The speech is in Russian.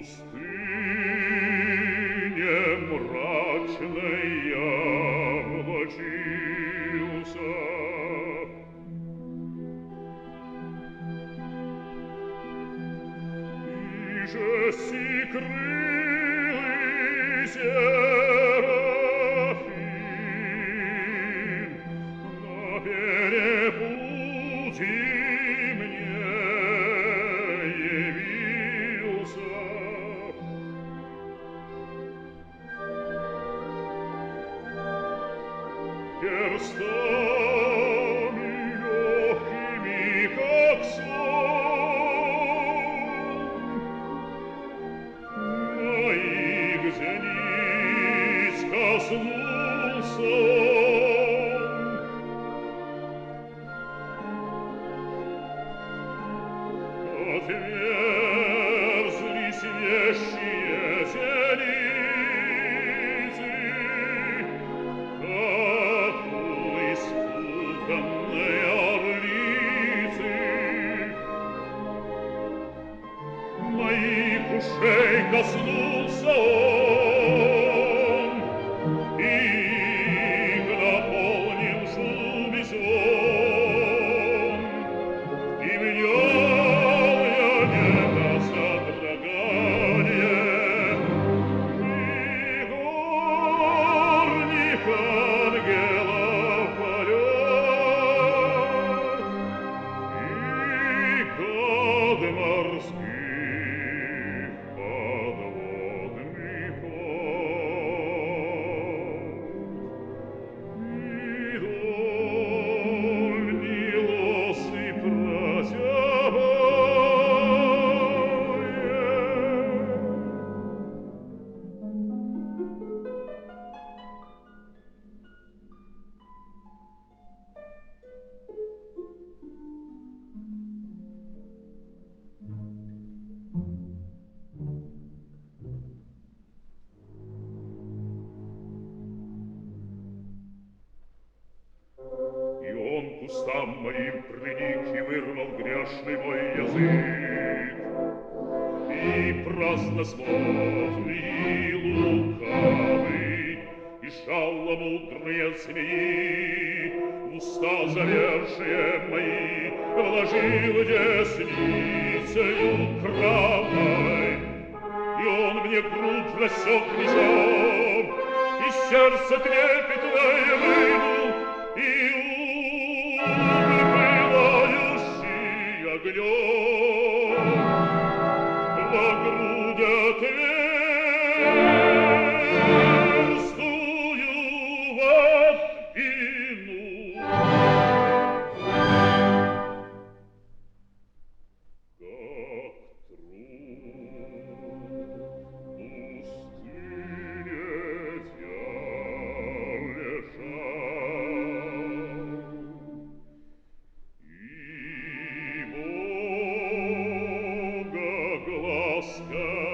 пустыне мрачной я влачился. Иже си крылы серафим на перепутье мне явился. Перстами легкими, как сон, моих зениц коснулся он. Отверзлись вещие зеницы, как у испуганной орлицы. Моих ушей коснулся он, их наполнил шум и звон, и внял я небо содрогание, и горних ангелов полет, и гад морских подводных вод, и дольни лосы прозябая. И он к устам моим приник и вырвал грешный мой язык, и праздносложный, и лукавый, и шаломудрые змеи в уста завершие мои вложил десницею кровавой. И он мне грудь рассек ножом, и сердце трепетное вынул, и пылающий огнем во грудь отверстую воспину. Как труп пустыне я лежал, и Бога глаз